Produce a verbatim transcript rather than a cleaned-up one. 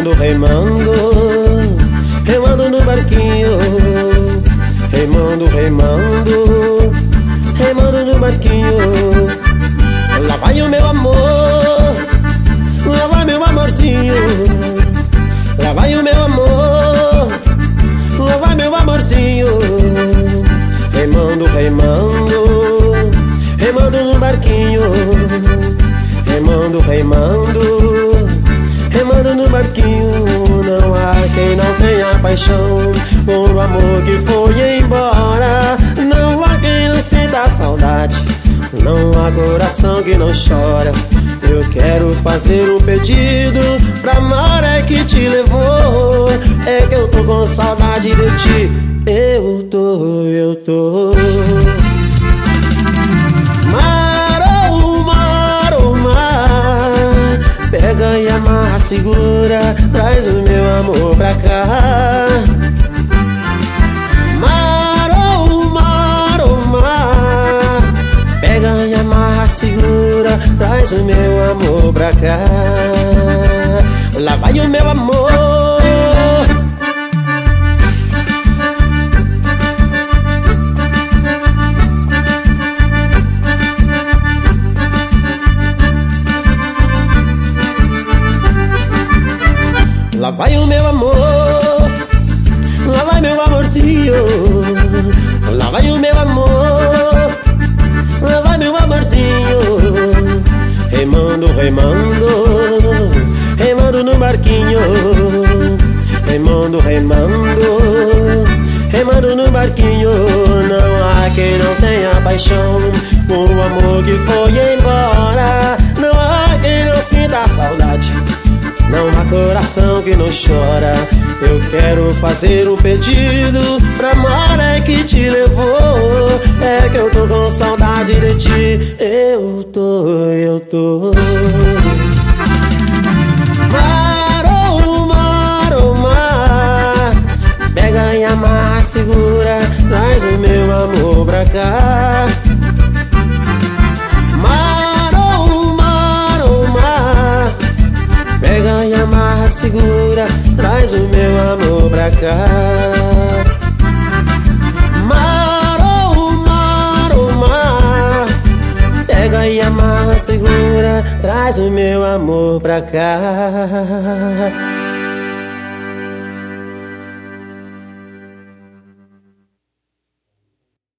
remando, remando, remando no barquinho, remando, remando, remando no barquinho. Lá vai o meu amor, lá vai meu amorzinho, lá vai o meu amor, lá vai meu amorzinho. Remando, remando, remando no barquinho, remando, remando, remando no barquinho. Não há quem não tenha paixão por o amor que foi embora. Não há quem não sinta saudade, não há coração que não chora. Eu quero fazer um pedido pra maré que te levou. É que eu tô com saudade de ti. Eu tô, eu tô. Mar, oh mar, oh mar, pega e amarra, segura, traz o meu amor pra cá. Mar, oh mar, oh mar, pega e amarra, segura, traz o meu amor pra cá. Lá vai o meu amor. Lá vai o meu amor, lá vai meu amorzinho, lá vai o meu amor, lá vai meu amorzinho. Remando, remando, remando no barquinho, remando, remando, remando no barquinho. Não há quem não tenha paixão por um amor que foi embora. Não há quem não sinta saudade, não há coração que não chora. Eu quero fazer um pedido pra maré que te levou. É que eu tô com saudade de ti. Eu tô, eu tô. Mar, oh mar, oh mar, pega e amarra, segura, traz o meu amor pra cá. Pega e amarra, segura, traz o meu amor pra cá. Mar, oh mar, oh mar, pega e amarra, segura, traz o meu amor pra cá.